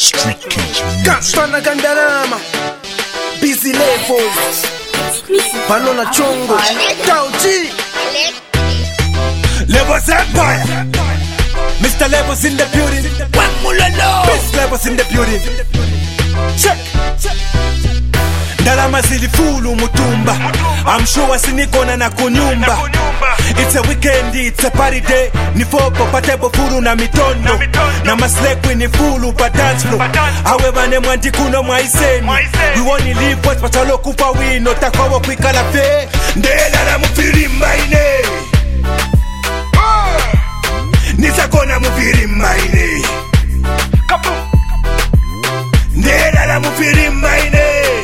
Kapana Gandarama, Busy Levels, Banana Chongo, Tauji, Levels Empire, Mr. Levels in the building, Best Levels in the building. Check. Ndalama zilifulu mutumba, I'm sure sinikona na kunyumba. It's a weekend, it's a party day. Ni fopo patebo furu na mitondo, na maslekwi ni fulu pa dance floor. Awe bane mwanti kuno mwaiseni, we wanna live what patalo kufa wino. Takwawo kwikala fe, ndela na mufiri maine, nisakona mufiri maine, ndela na mufiri maine,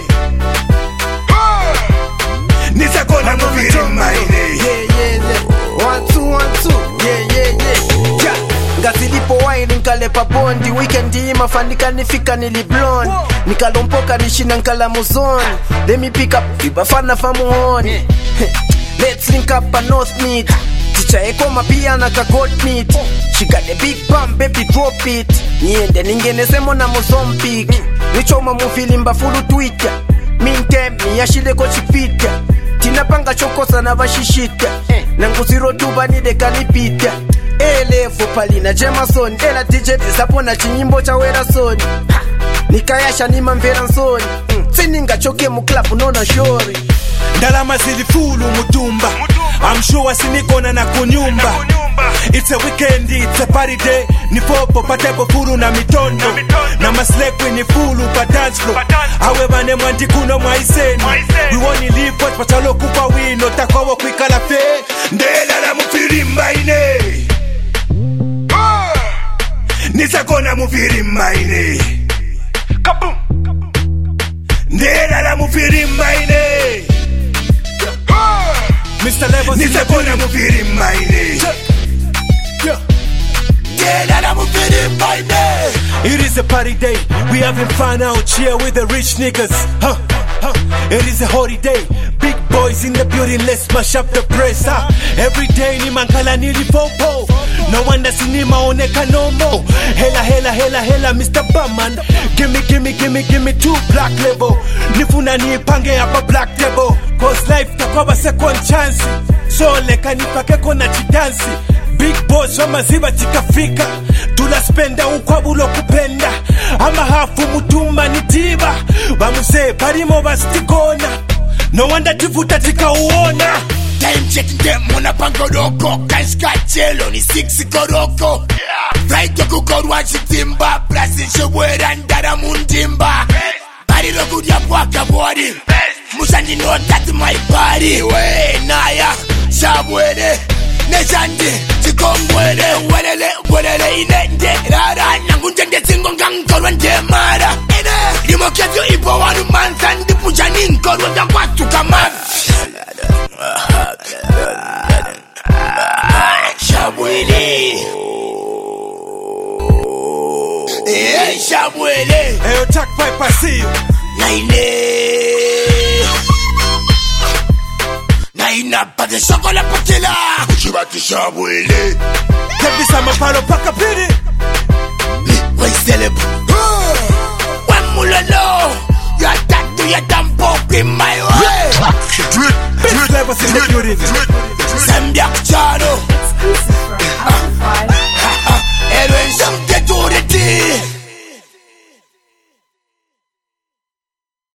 nisakona mufiri maine. One, two, yeah. Ngazilipo wine nkalepa bondi, weekend mafandika nifika niliblonde. Nikalompoka nishina nkala muzoni, let me pick up vibafana famuhoni. Let's link up a North Meat, ticha eko mapia na ka gold meat. She got the big bump, baby drop it. Niende ningene semo na Mozambique, nichoma mufilimba fulu Twitter. Meantime, miyashile ko chipita, tinapanga chokosa na vashishita. Nanguziro tuba nide kalipita. Elefo palina Jemason, ela DJ disapona chinyimbo cha wera soni. Nikayasha ni mamvera nsoni, sininga choke mu club nona shori. Ndalama zilifulu mutumba, I'm sure sinikona na kunyumba. It's a weekend, it's a party day. Ni fopo patebo furu na mitondo, na maslekwi ni fulu pa dance floor. Awe bane mwanti kuno mwaiseni, we wanna live what patalo kufa wino. Takwawo kwikala fe, ndela na mufiri maine, nisakona mufiri maine, ndela na mufiri maine, Mr. Levels nisakona mufiri maine. It is a party day, we having fun out here with the rich niggas. It is a holiday, big boys in the building, let's smash up the press. Every day ni mankala nili popo, no wonder sinima oneka no more. Hela Mr. Bumman, gimme two black label. Nifuna ni pange hapa black table, cause life takwaba second chance. So leka nipake kona chidansi. Big boss wa maziba tikafika, tulaspenda ukwabulo kupenda. Ama hafu mutumba nitiba, bamuse parimo bastikona. No wonder tifuta tikauona. Time checking them muna pangodoko, kanshka chelo ni 6 koroko. Right to kukor wachitimba, blessing shobwera ndara mundimba. Bari roku ya waka body, musandi no that my body. We naya, shabwere Nejandi, chikongwele, welele, inende, rara, nangunjende singonga nkorwa ndemara. Limokevyo ipo wanu mansa, ndipuja ninkorwa ndakwatu kamara. Shabwele. Shabwele. Hey, attack pipe, I see you. Naina pade chocola patela, chibati shabwele. Kebi sama palo paka pidi. We celeb. Wamulalo, you attack to your dampo in my way. Best Levels in the building. Zambia Chano. Erwen Zamte to the tea.